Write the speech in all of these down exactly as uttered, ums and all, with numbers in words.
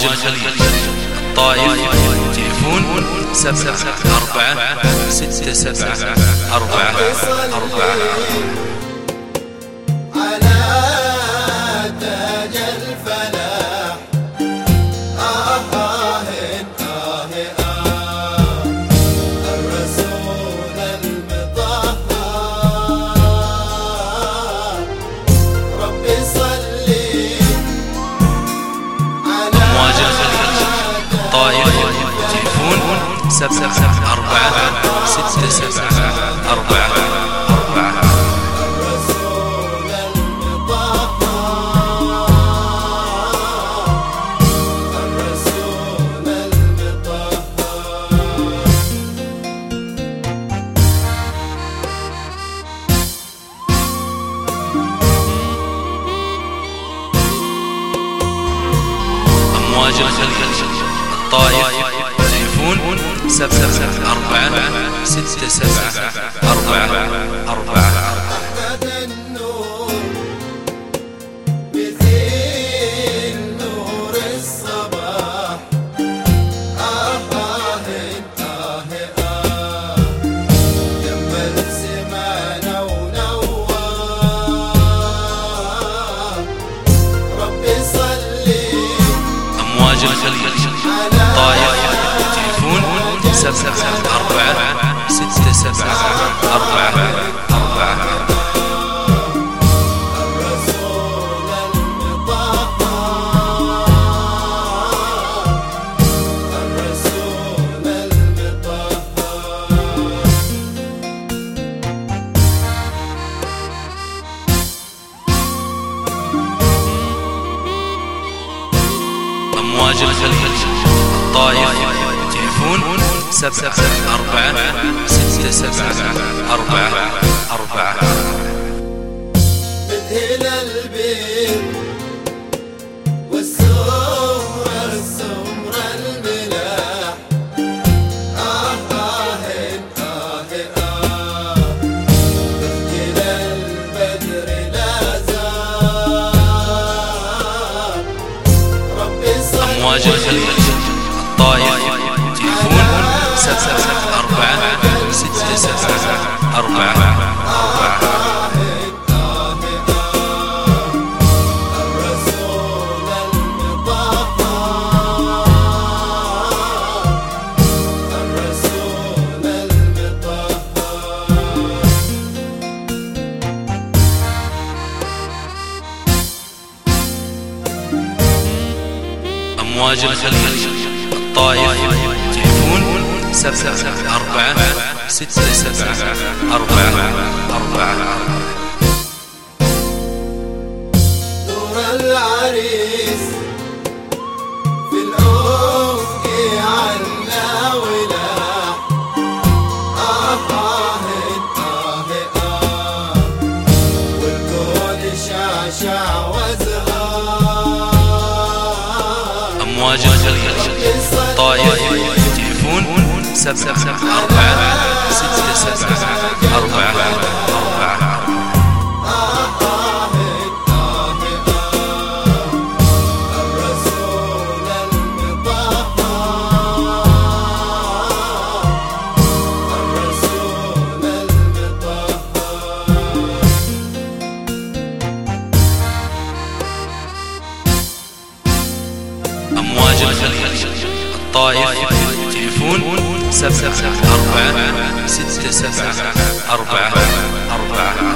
أمواج الخليج الطائف تليفون سبعة أربعة ستة سبعة أربعة أربعة. سبعة أربعة ستة سبعة أربعة أربعة. أمواج الخليج الطائف تليفون سبعة أربعة ستة سبعة أربعة أربعة. أمواج الخليج الطائف تليفون سبعة أربعة ستة سبعة أربعة أربعة. أمواج الخليج الطائف تليفون سبعة أربعة ستة سبعة أربعة أربعة. بدهل البيت والسمرة السمرة الملاح آه آه آه آه. بدهل البدر لا زال ربي صل. أمواج الخليج الطائف تليفون سبعة أربعة ستة سبعة أربعة أربعة. أمواج الخليج الطائف تليفون سبعة أربعة ستة سبعة أربعة أربعة. نور العريس في الأفق عنا ولاح آه آه آه آه. والكون شعشع وزهار. أمواج الخليج الطائف تليفون سبعة أربعة ستة سبعة أربعة أربعة. أمواج الخليج الطائف تليفون سبعة أربعة ستة سبعة أربعة أربعة.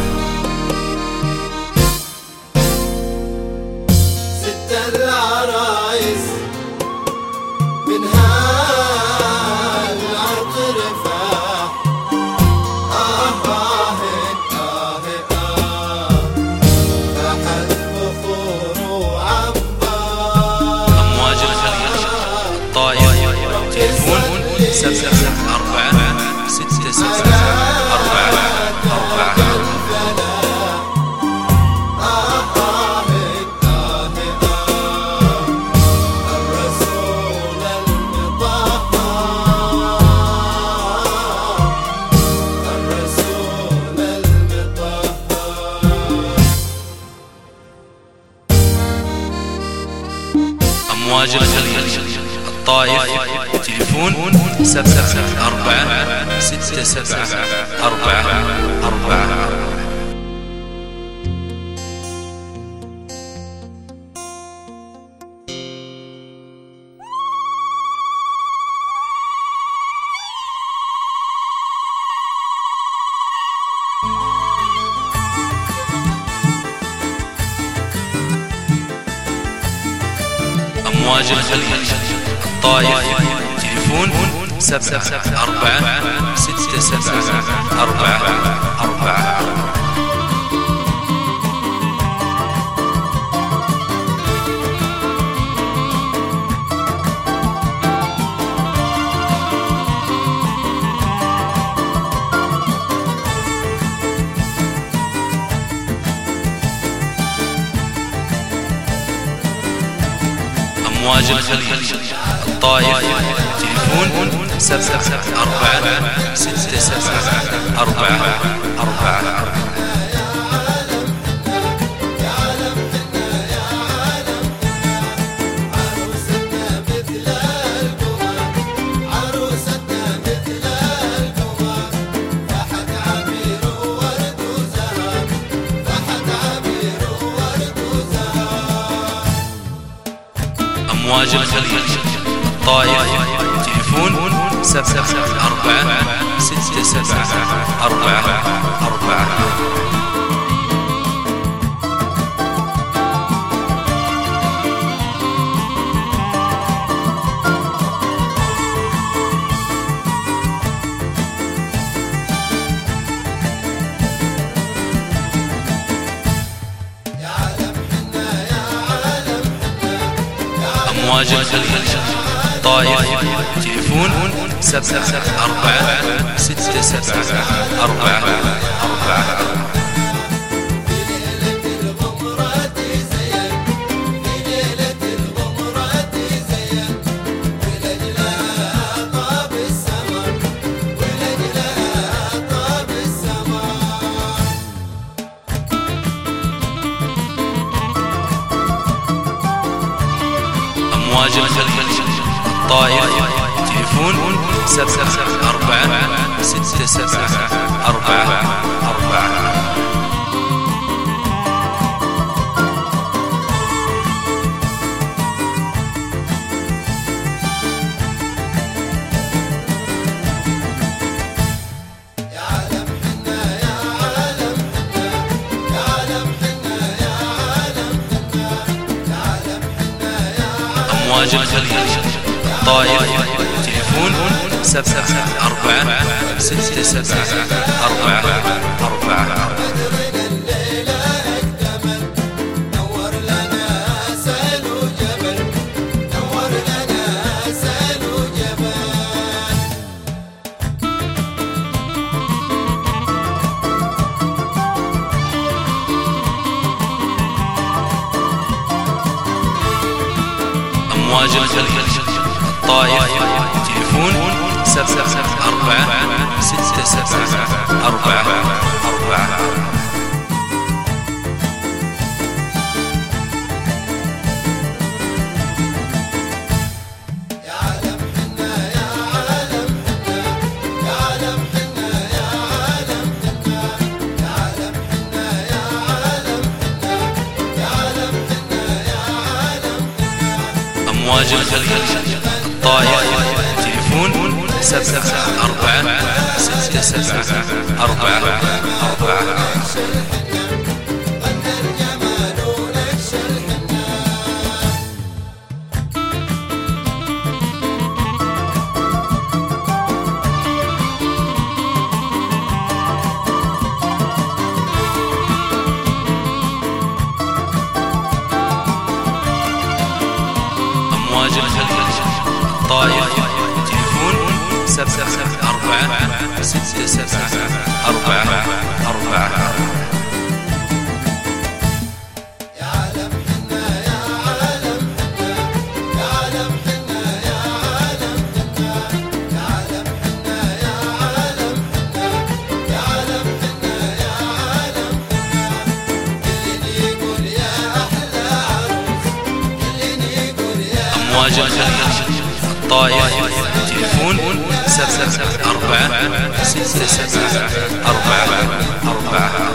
ست العرايس من هالعرض رفاح آه آه آه آه. فحل بخور وعبار. أمواج الخليج الطائف تليفون سبعة أربعة ستة سبعة أربعة أربعة. أمواج الخليج الطائف تليفون سبعة أربعة ستة سبعة أربعة أربعة. أمواج الخليج الطائف تليفون سبعة أربعة ستة سبعة أربعة أربعة. أمواج الخليج الطائف تليفون سبعة أربعة ستة سبعة أربعة أربعة. أمواج الخليج الطائف تليفون سبعة أربعة ستة سبعة أربعة أربعة. أمواج الخليج الطائف تليفون سبعة أربعة ستة سبعة أربعة أربعة. أمواج الخليج الطائف تليفون سبعة أربعة ستة سبعة أربعة أربعة. أمواج الخليج الطائف تليفون سبعة أربعة ستة سبعة أربعة أربعة. أمواج الخليج الطائف تليفون سبعة أربعة ستة سبعة أربعة أربعة. أمواج الخليج الطائف تليفون سبعة أربعة ستة سبعة أربعة أربعة. أمواج الخليج الطائف تليفون سبعة أربعة ستة سبعة أربعة أربعة. أمواج الخليج الطائف تليفون سبعة سبعة أربعة ستة سبعة أربعة أربعة.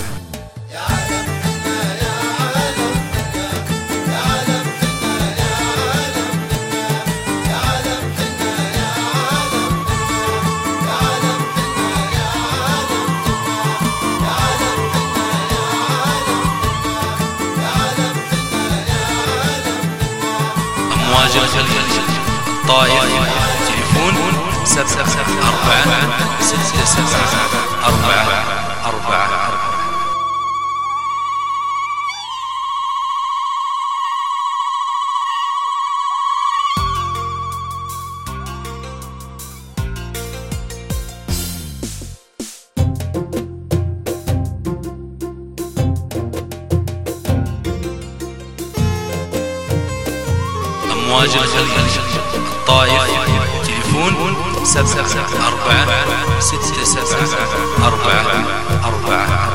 أمواج الخليج الطائف تليفون سبعة سبعة أربعة ستة سبعة أربعة أربعة. أمواج الخليج الطائف تليفون سبعة سبعة أربعة ستة سبعة أربعة أربعة.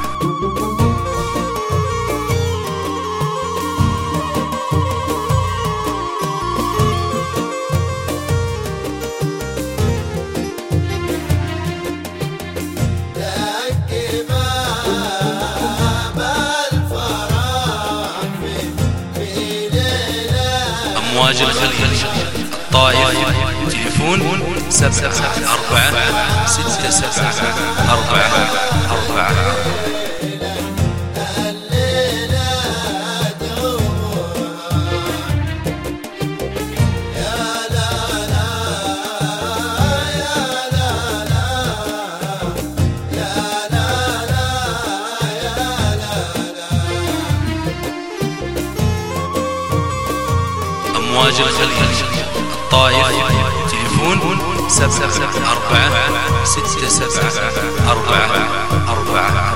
أمواج الخليج الطائف تليفون سبعة سبعة أربعة ستة سبعة أربعة أربعة. أمواج الخليج الطائف تليفون سبعة سبعة أربعة ستة سبعة أربعة أربعة.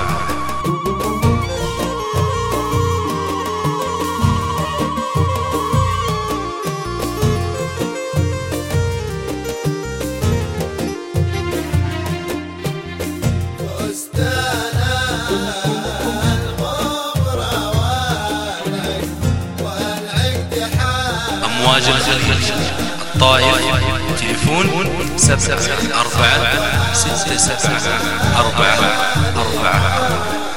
أمواج الخليج الطائف تليفون سبعة سبعة أربعة ستة سبعة أربعة أربعة.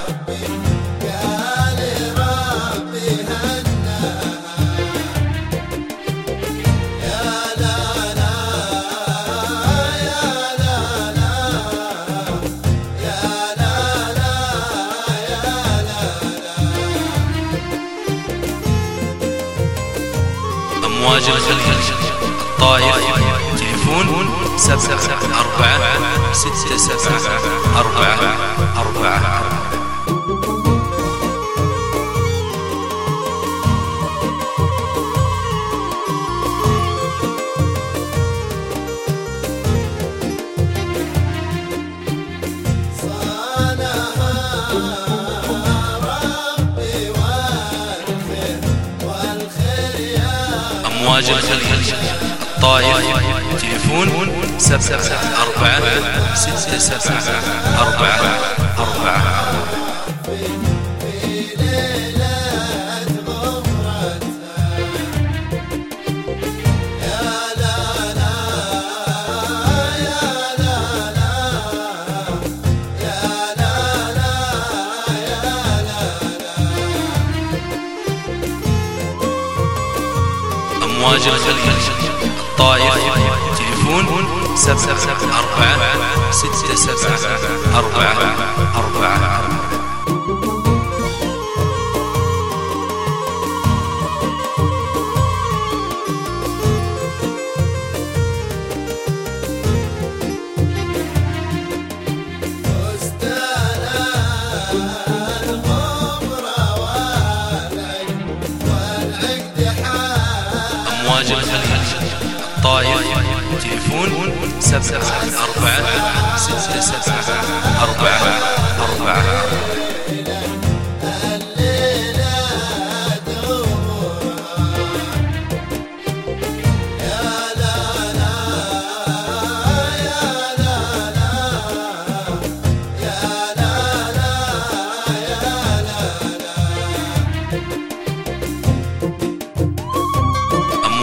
أمواج الخليج الطائف تليفون سبعة سبعة أربعة ستة سبعة أربعة أربعة. أمواج الخليج الطائف تليفون سبعة سبعة أربعة ستة سبعة أربعة أربعة. أمواج الخليج الطائف تليفون سبعة سبعة أربعة ستة سبعة أربعة أربعة. أمواج الخليج الطائف تليفون سبعة سبعة أربعة ستة سبعة أربعة أربعة.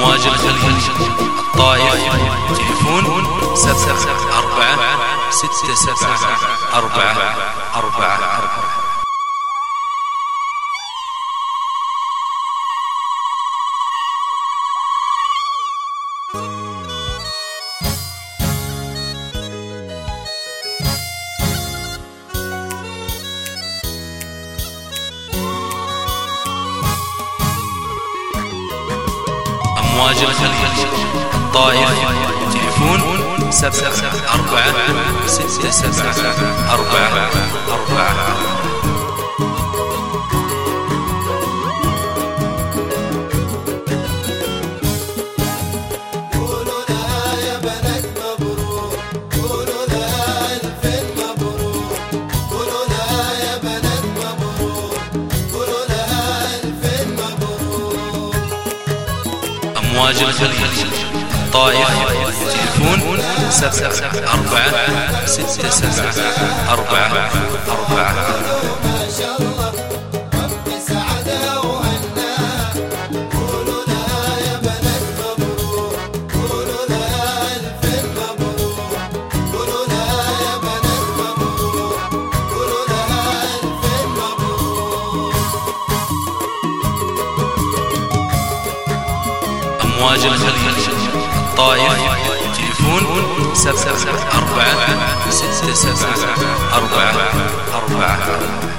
أمواج الخليج الطائف تليفون سبعة أربعة ستة سبعة أربعة أربعة أربعة. أمواج الخليج الطائف تليفون سبعة أربعة ستة سبعة أربعة أربعة. أمواج الخليج الطائف تليفون سبعة أربعة ستة سبعة أربعة أربعة. ما شاء الله ربي سعدها وهناها، قولوا لها يا بنات مبروك، قولوا لها ألف مبروك، قولوا لها يا بنات مبروك، قولوا لها ألف مبروك. أمواج الخليج الطائف تليفون سبعة أربعة ستة سبعة أربعة أربعة.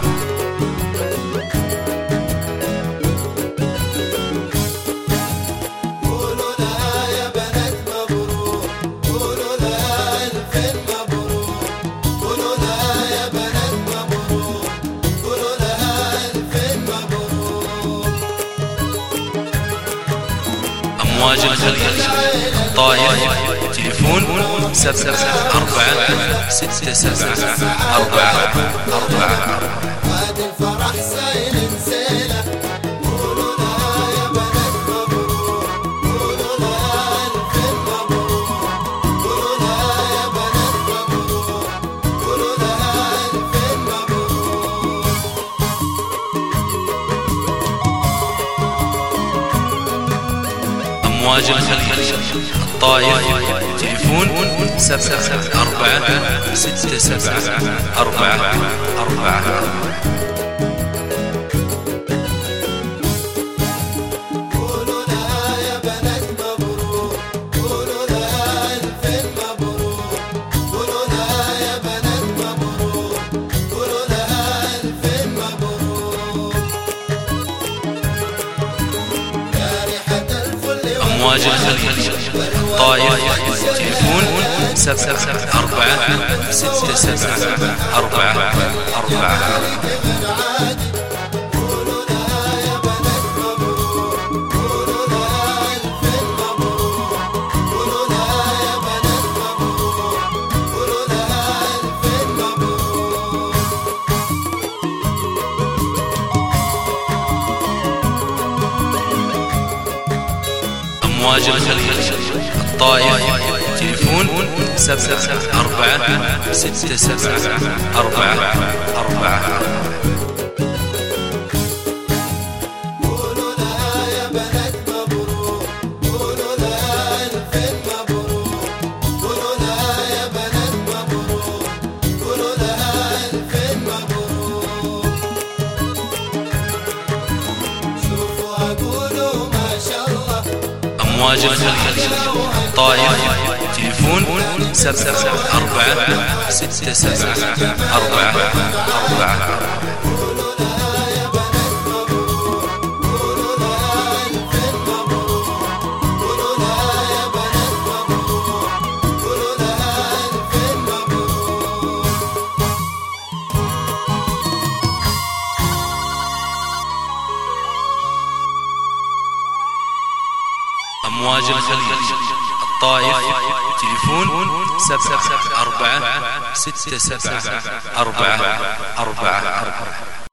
قولوا لها يا بنات مبروك، قولوا لها ألف مبروك، قولوا لها يا بنات مبروك، قولوا لها ألف مبروك. أمواج الخليج الطائف تليفون سبعة أربعة ستة سبعة أربعة أربعة. هاد الفرح سايل نسيله، قولوا لها يا بنات مبروك، قولوا لها ألف مبروك، قولوا لها يا بنات مبروك، قولوا لها ألف مبروك. أمواج الخليج الطائف تليفون سبعة أربعة ستة سبعة أربعة أربعة. قولوا لها يا بنات مبروك، قولوا لها ألف مبروك، قولوا لها يا بنات مبروك، قولوا لها ألف مبروك. يا ريحة الفل أمواج الخليج الطائف تليفون سبعة أربعة ستة سبعة أربعة أربعة. غير عادي، قولوا لها يا بنات مبروك، قولوا لها ألف مبروك، قولوا لها يا بنات مبروك، قولوا لها ألف مبروك. أمواج الخليج الطائف تليفون سبعة أربعة ستة سبعة أربعة أربعة. قولوا لها يا بنات مبروك، قولوا لها ألف مبروك، قولوا لها يا بنات مبروك، قولوا لها ألف مبروك. شوفوا قولوا ما شاء الله. أمواج الخليج الطائف تليفون سبعة أربعة ستة سبعة أربعة أربعة. قولوا لها يا بنات مبروك، قولوا لها ألف مبروك، قولوا لها يا بنات مبروك، قولوا لها ألف مبروك. أمواج الخليج الطائف تليفون سبعة أربعة ستة سبعة أربعة أربعة أربعة.